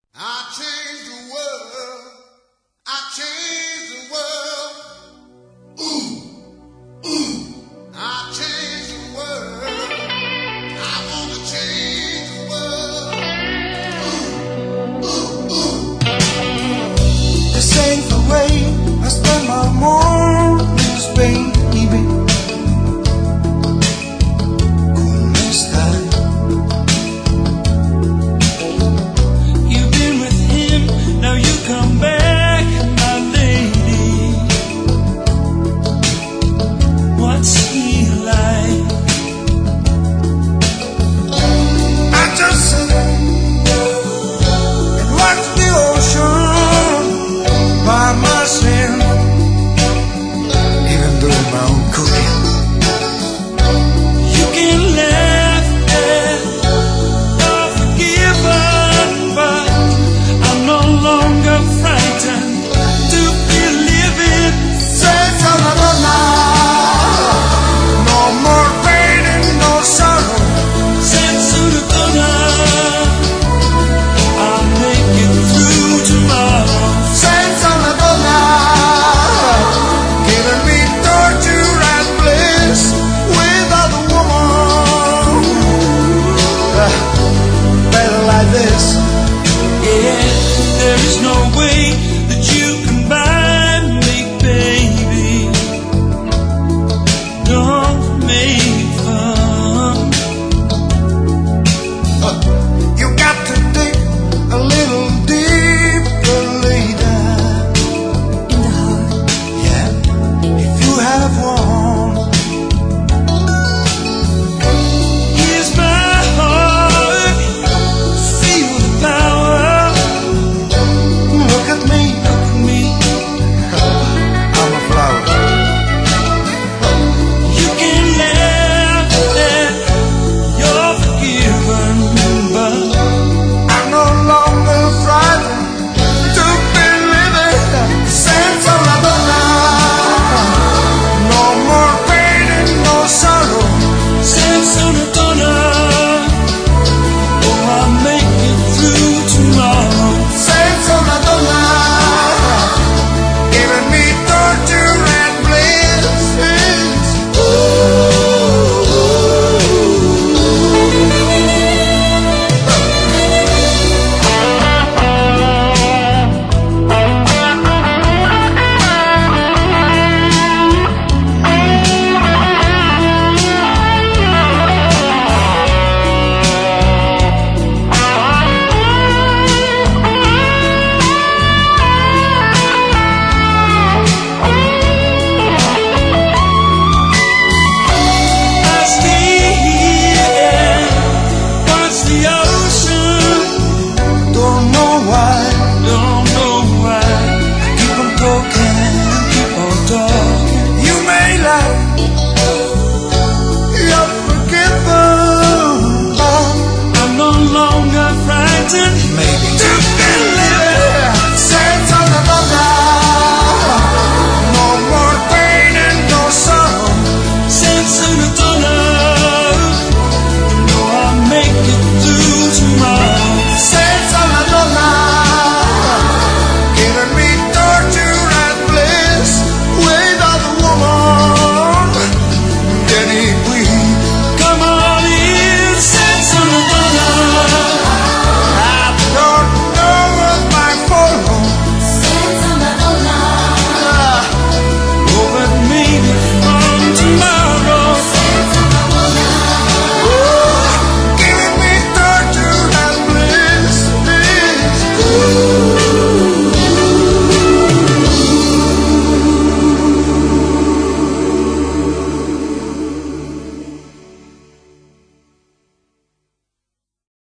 I changed the world. I changed the world. Ooh, ooh. I changed the world. I want to change the world. Ooh, ooh, ooh. This ain't the way I spend my mornings, baby. Come back, my lady. What's he like? I just sit and watch the ocean by myself, even doing my own cooking. You can laugh at the forgiven, but I'm no longer frightened to be living. Senza una donna, no more pain and no sorrow. Senza una donna, I'll make it through tomorrow. Senza una donna, giving me torture and bliss without a woman. Better like this. Yeah, there is no way that you can buy me, baby. Don't make fun. You got to dig a little deeper later. In the heart. Yeah, if you have one. Here's my heart, feel the power. Look at me, Look at me, I'm a flower. you can laugh at you're forgiven, but I'm no longer frightened to be living. Senza una donna, no more pain and no sorrow. senza una donna, oh, I'll make it through tomorrow. Senza una donna, giving me torture and bliss. I stay here and watch the ocean. Don't know why, Don't know why. keep on talking. Keep on talking. You may lie, you're forgiven. I'm no longer frightened Maybe to be